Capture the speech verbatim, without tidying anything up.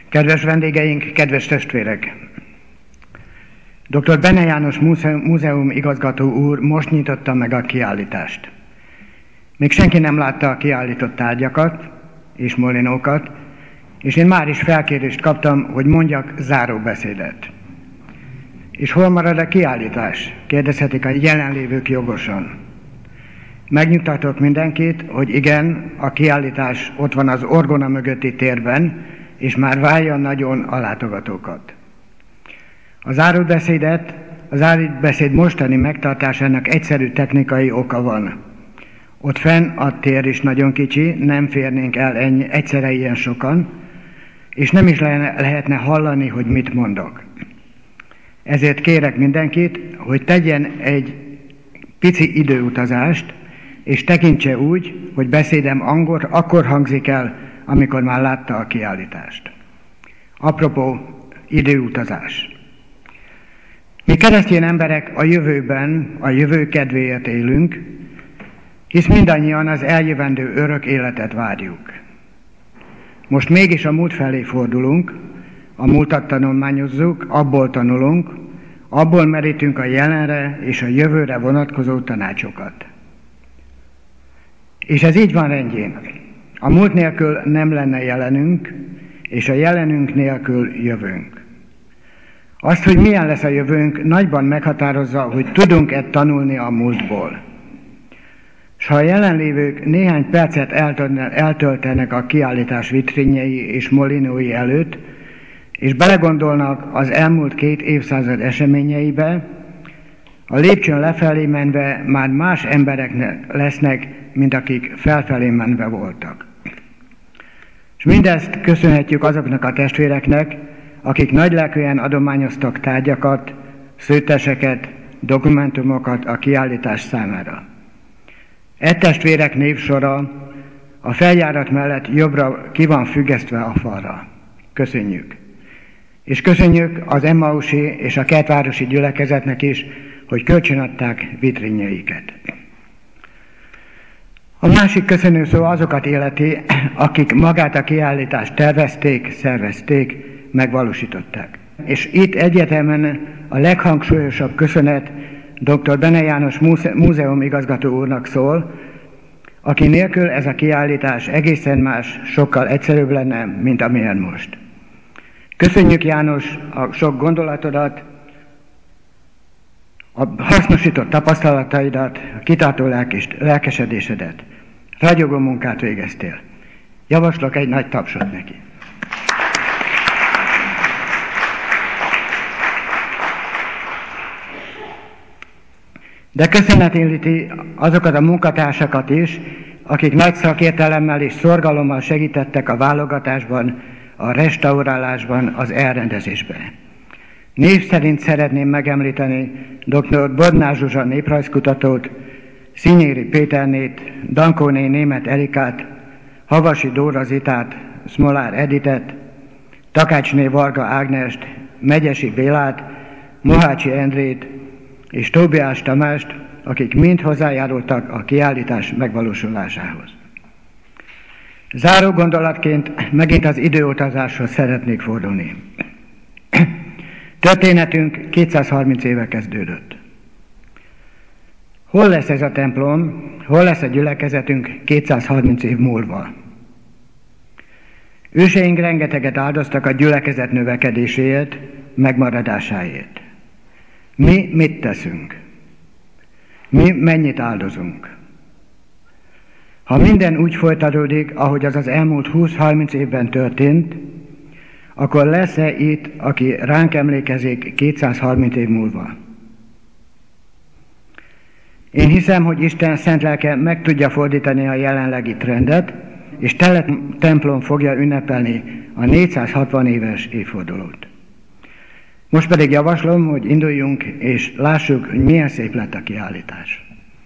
Kedves vendégeink, kedves testvérek! doktor Bene János múzeum igazgató úr most nyitotta meg a kiállítást. Még senki nem látta a kiállított tárgyakat és molinókat, és én már is felkérést kaptam, hogy mondjak záróbeszédet. És hol marad a kiállítás? Kérdezhetik a jelenlévők jogosan. Megnyugtatok mindenkit, hogy igen, a kiállítás ott van az orgona mögötti térben, és már várja nagyon a látogatókat. A záróbeszédet, a záróbeszéd mostani megtartásának egyszerű technikai oka van. Ott fenn a tér is nagyon kicsi, nem férnénk el ennyi, egyszerre ilyen sokan, és nem is lehetne hallani, hogy mit mondok. Ezért kérek mindenkit, hogy tegyen egy pici időutazást, és tekintse úgy, hogy beszédem angol, akkor hangzik el, amikor már látta a kiállítást. Apropó, időutazás. Mi keresztény emberek a jövőben, a jövő kedvéért élünk, hisz mindannyian az eljövendő örök életet várjuk. Most mégis a múlt felé fordulunk, a múltat tanulmányozzuk, abból tanulunk, abból merítünk a jelenre és a jövőre vonatkozó tanácsokat. És ez így van rendjén. A múlt nélkül nem lenne jelenünk, és a jelenünk nélkül jövőnk. Azt, hogy milyen lesz a jövőnk, nagyban meghatározza, hogy tudunk-e tanulni a múltból. S ha a jelenlévők néhány percet eltöltenek a kiállítás vitrínjei és molinói előtt, és belegondolnak az elmúlt két évszázad eseményeibe, a lépcsőn lefelé menve már más emberek lesznek, mint akik felfelé menve voltak. És mindezt köszönhetjük azoknak a testvéreknek, akik nagylelkűen adományoztak tárgyakat, szőtteseket, dokumentumokat a kiállítás számára. E testvérek névsora a feljárat mellett jobbra ki van függesztve a falra. Köszönjük! És köszönjük az Emmausi és a kertvárosi gyülekezetnek is, hogy kölcsönadták vitrínjeiket. A másik köszönő szó azokat illeti, akik magát a kiállítást tervezték, szervezték, megvalósították. És itt egyetemen a leghangsúlyosabb köszönet doktor Bene János múzeum igazgató úrnak szól, aki nélkül ez a kiállítás egészen más, sokkal egyszerűbb lenne, mint amilyen most. Köszönjük, János, a sok gondolatodat, a hasznosított tapasztalataidat, a kitartó lelkis, lelkesedésedet. Ragyogó munkát végeztél. Javaslok egy nagy tapsot neki. De köszönet illeti azokat a munkatársakat is, akik nagy szakértelemmel és szorgalommal segítettek a válogatásban, a restaurálásban, az elrendezésben. Név szerint szeretném megemlíteni doktor Bodnár Zsuzsa néprajzkutatót, Szinyéri Péternét, Dankóné Német Erikát, Havasi Dóra Zitát, Smolár Editet, Takácsné Varga Ágnest, Megyesi Bélát, Mohácsi Endrét és Tóbiás Tamást, akik mind hozzájárultak a kiállítás megvalósulásához. Záró gondolatként megint az időutazáshoz szeretnék fordulni. Történetünk kétszázharminc éve kezdődött. Hol lesz ez a templom, hol lesz a gyülekezetünk kétszázharminc év múlva? Őseink rengeteget áldoztak a gyülekezet növekedéséért, megmaradásáért. Mi mit teszünk? Mi mennyit áldozunk? Ha minden úgy folytatódik, ahogy az az elmúlt húsz-harminc évben történt, akkor lesz-e itt, aki ránk emlékezik kétszázharminc év múlva? Én hiszem, hogy Isten szent lelke meg tudja fordítani a jelenlegi trendet, és tele templom fogja ünnepelni a négyszázhatvan éves évfordulót. Most pedig javaslom, hogy induljunk, és lássuk, hogy milyen szép lett a kiállítás.